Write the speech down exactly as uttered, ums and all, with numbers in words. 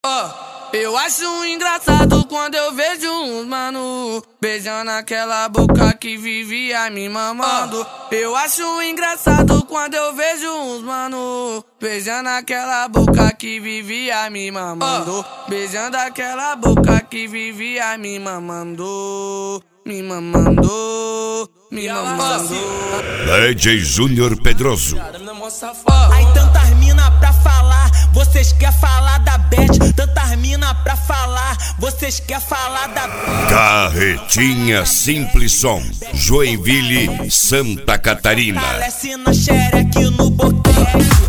Oh, eu acho engraçado quando eu vejo uns mano beijando aquela boca que vivia me mamando. Oh, eu acho engraçado quando eu vejo uns mano beijando aquela boca que vivia me mamando. Oh, beijando aquela boca que vivia me mamando. Me mamando, me mamando. D J Júnior Pedroso. Aí tantas mina pra falar, vocês quer falar da Beth. Tantas mina pra falar, vocês quer falar da Carretinha Simples Som, Joinville, Santa Catarina. Parece na xereque no boquete.